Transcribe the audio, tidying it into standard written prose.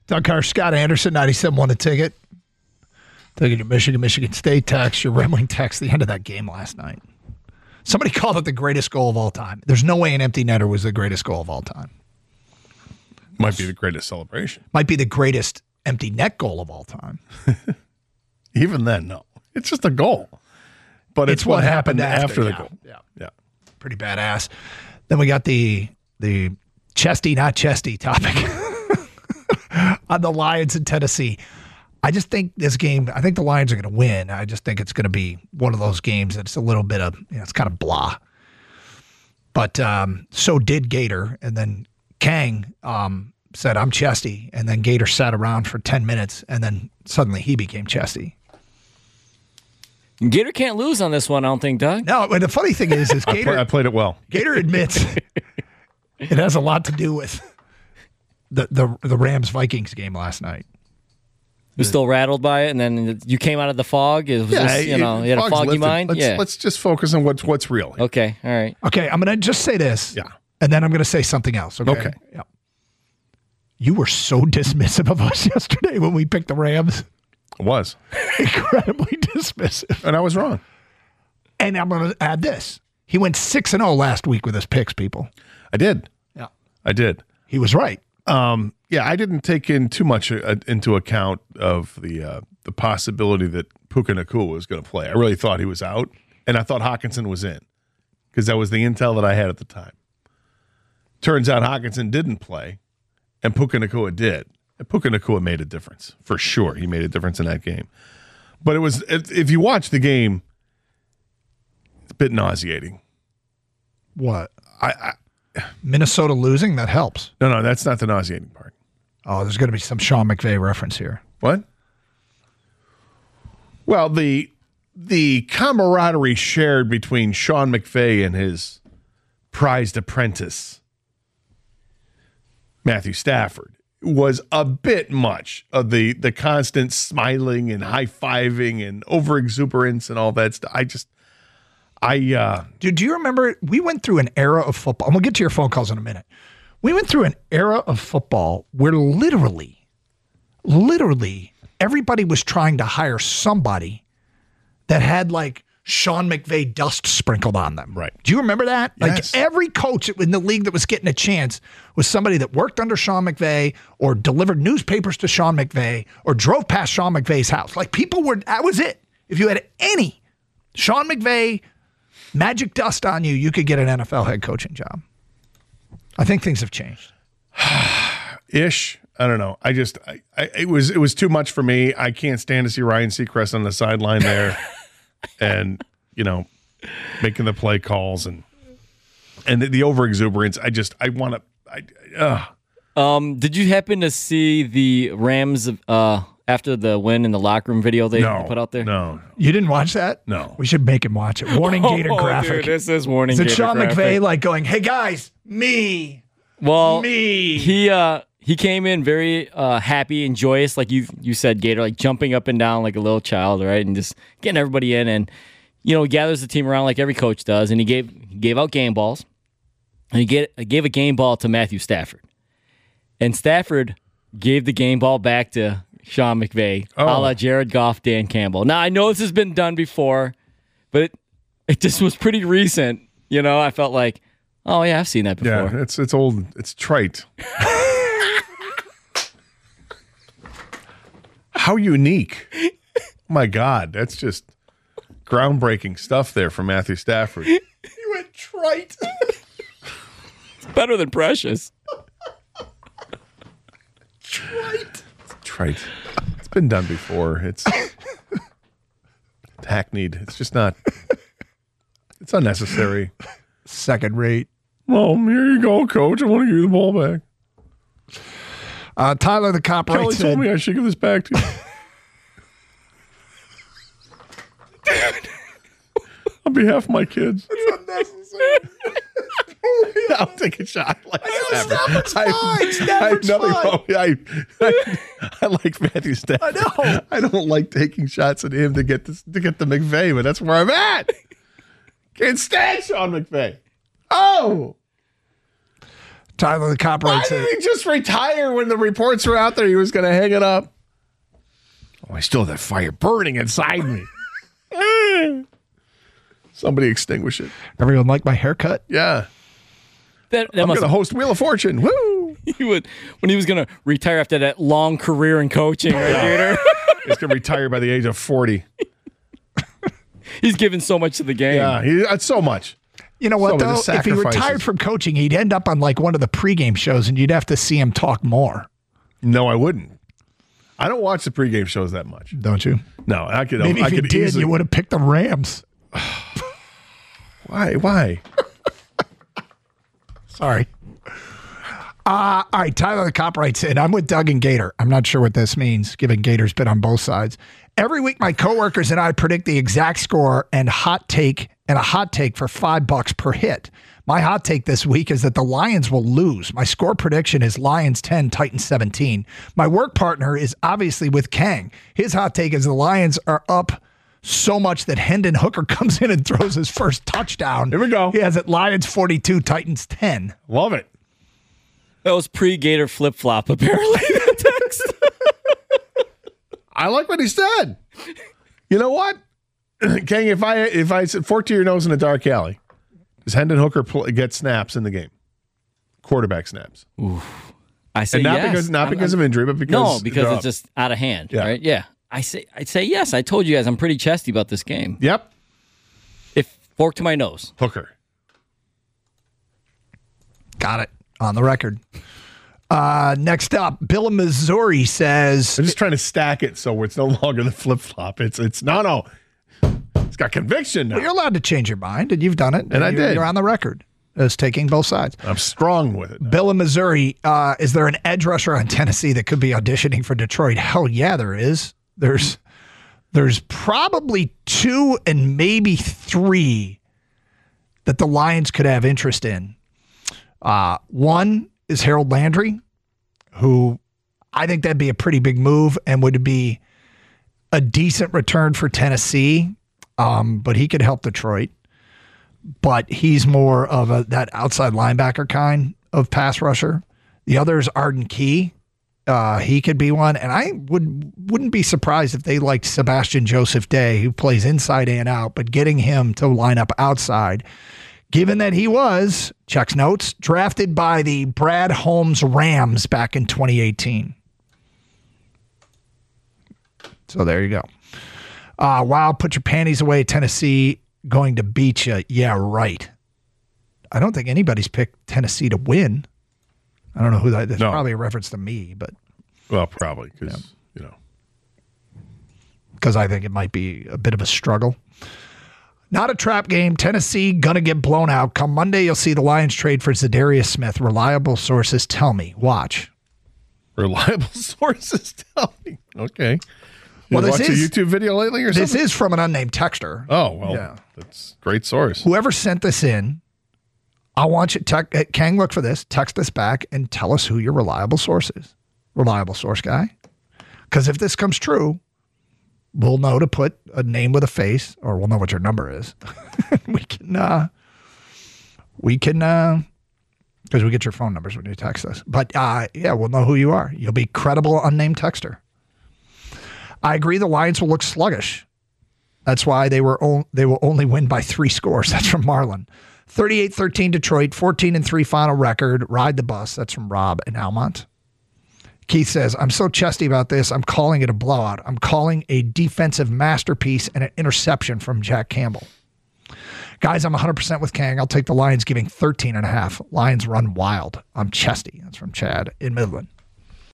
Doug Carr, Scott Anderson, 97 won a ticket. Taking your Michigan State text, your Red Wing text, the end of that game last night. Somebody called it the greatest goal of all time. There's no way an empty netter was the greatest goal of all time. Might be the greatest celebration. Might be the greatest empty net goal of all time. Even then, no. It's just a goal. But it's what happened after the goal. Yeah. Pretty badass. Then we got the chesty, not chesty topic on the Lions in Tennessee. I just think this game, I think the Lions are going to win. I just think it's going to be one of those games that's a little bit of, it's kind of blah. But so did Gator. And then Kang said, I'm chesty. And then Gator sat around for 10 minutes. And then suddenly he became chesty. Gator can't lose on this one, I don't think, Doug. No, but the funny thing is Gator. I played it well. Gator admits it has a lot to do with the Rams-Vikings game last night. You're still rattled by it, and then you came out of the fog. You had a foggy mind. Let's just focus on what's real. Okay, all right. Okay, I'm going to just say this. Yeah. And then I'm going to say something else. Okay. Yeah. You were so dismissive of us yesterday when we picked the Rams. I was. Incredibly dismissive. And I was wrong. And I'm going to add this. He went 6-0 last week with his picks, people. I did. Yeah. I did. He was right. Yeah, I didn't take in too much into account of the possibility that Puka Nacua was going to play. I really thought he was out, and I thought Hockenson was in because that was the intel that I had at the time. Turns out Hockenson didn't play, and Puka Nacua did. And Puka Nacua made a difference, for sure. He made a difference in that game. But it was, if you watch the game, it's a bit nauseating. What? Minnesota losing, that helps. No, that's not the nauseating part. Oh, there's going to be some Sean McVay reference here. What? Well, the camaraderie shared between Sean McVay and his prized apprentice, Matthew Stafford, was a bit much of the constant smiling and high-fiving and over-exuberance and all that stuff. Dude, do you remember we went through an era of football, and we'll get to your phone calls in a minute. We went through an era of football where literally everybody was trying to hire somebody that had like Sean McVay dust sprinkled on them. Right. Do you remember that? Yes. Like every coach in the league that was getting a chance was somebody that worked under Sean McVay or delivered newspapers to Sean McVay or drove past Sean McVay's house. Like that was it. If you had any Sean McVay magic dust on you, you could get an NFL head coaching job. I think things have changed. Ish. I don't know. It was too much for me. I can't stand to see Ryan Seacrest on the sideline there and, making the play calls and the over exuberance. Did you happen to see the Rams after the win in the locker room video they put out there? No. You didn't watch that? No. We should make him watch it. Warning Gator graphic. Dude, this is warning Gator Gator graphic. Is it Sean McVay like going, hey guys, me? Well, me. He came in very happy and joyous, like you said, Gator, like jumping up and down like a little child, right? And just getting everybody in and, he gathers the team around like every coach does. And he gave out game balls. And he gave a game ball to Matthew Stafford. And Stafford gave the game ball back to Sean McVay, a la Jared Goff, Dan Campbell. Now, I know this has been done before, but it just was pretty recent. I felt like, oh, yeah, I've seen that before. Yeah, it's old. It's trite. How unique. Oh, my God. That's just groundbreaking stuff there from Matthew Stafford. You went trite. It's better than precious. Trite. It's been done before. It's hackneyed. It's just not. It's unnecessary. Second rate. Well, here you go, Coach. I want to give you the ball back. Tyler the cop Kelly writes told me I should give this back to you. On behalf of my kids. It's unnecessary. I'll take a shot. Stafford's fine. Stafford's fine. I like Matthew Stafford. I know. I don't like taking shots at him to get the McVay, but that's where I'm at. Can't stand Sean McVay. Oh. Tyler the Cop Why writes did it. he just retire when the reports were out there he was going to hang it up? Oh, I still have that fire burning inside me. Somebody extinguish it. Everyone like my haircut? Yeah. That I'm must going to host Wheel of Fortune. Woo! he would when he was going to retire after that long career in coaching, right, Gator? He's going to retire by the age of 40. He's given so much to the game. Yeah, that's so much. You know what, So many though? If he sacrifices. retired from coaching, he'd end up on like one of the pregame shows, and you'd have to see him talk more. No, I wouldn't. I don't watch the pregame shows that much. Don't you? No, I could. Maybe I if you could did, easily. you would have picked the Rams. Why? Sorry. All right, Tyler the Cop writes in, I'm with Doug and Gator. I'm not sure what this means, given Gator's been on both sides. Every week, my coworkers and I predict the exact score and a hot take for $5 per hit. My hot take this week is that the Lions will lose. My score prediction is Lions 10, Titans 17. My work partner is obviously with Kang. His hot take is the Lions are up so much that Hendon Hooker comes in and throws his first touchdown. Here we go. He has it Lions 42, Titans 10. Love it. That was pre-Gator flip-flop, apparently. That text. I like what he said. You know what, Kang? If I said fork to your nose in a dark alley, does Hendon Hooker get snaps in the game? Quarterback snaps. I say And yes. not because of injury, but because No, because they're it's up. just out of hand, Yeah. right? Yeah. I'd say yes. I told you guys I'm pretty chesty about this game. Yep. If fork to my nose. Hooker. Got it. On the record. Next up, Bill in Missouri says, I'm just trying to stack it so it's no longer the flip flop. It's no. It's got conviction now. you're allowed to change your mind, and you've done it. And I did. You're on the record as taking both sides. I'm strong with it now. Bill in Missouri, is there an edge rusher on Tennessee that could be auditioning for Detroit? Hell yeah, there is. There's probably 2 and maybe 3 that the Lions could have interest in. One is Harold Landry, who I think that'd be a pretty big move and would be a decent return for Tennessee, but he could help Detroit. But he's more of that outside linebacker kind of pass rusher. The other is Arden Key. He could be one, and I wouldn't be surprised if they liked Sebastian Joseph Day, who plays inside and out, but getting him to line up outside, given that he was, checks notes, drafted by the Brad Holmes Rams back in 2018. So there you go. Wow, put your panties away, Tennessee going to beat you. Yeah, right. I don't think anybody's picked Tennessee to win. I don't know who that is. No. Probably a reference to me, but Well, probably because because I think it might be a bit of a struggle. Not a trap game. Tennessee going to get blown out. Come Monday, you'll see the Lions trade for Zadarius Smith. Reliable sources tell me. Watch. reliable sources tell me. Okay. Well, You this watch a is- YouTube video lately or This something? is from an unnamed texter. Oh well, Yeah. that's a great source. Whoever sent this in, I want you to Kang, look for this, text us back and tell us who your reliable source is. Reliable source guy. Because if this comes true, we'll know to put a name with a face, or we'll know what your number is. we can, because we get your phone numbers when you text us. But yeah, we'll know who you are. You'll be credible unnamed texter. I agree the Lions will look sluggish. That's why they will only win by 3 scores. That's from Marlon. 38-13 Detroit, 14-3 final record. Ride the bus. That's from Rob in Almont. Keith says, I'm so chesty about this, I'm calling it a blowout. I'm calling a defensive masterpiece and an interception from Jack Campbell. Guys, I'm 100% with Kang. I'll take the Lions giving 13.5. Lions run wild. I'm chesty. That's from Chad in Midland.